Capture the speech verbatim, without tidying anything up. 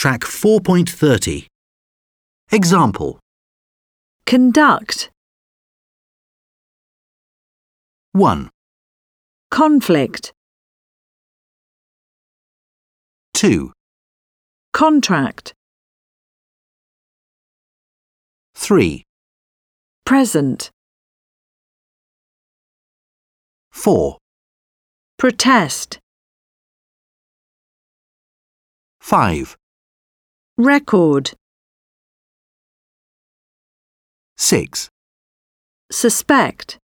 Track four point thirty. Example. Conduct. one, Conflict. two, Contract. three, Present. four, Protest. five, Record. six. Suspect.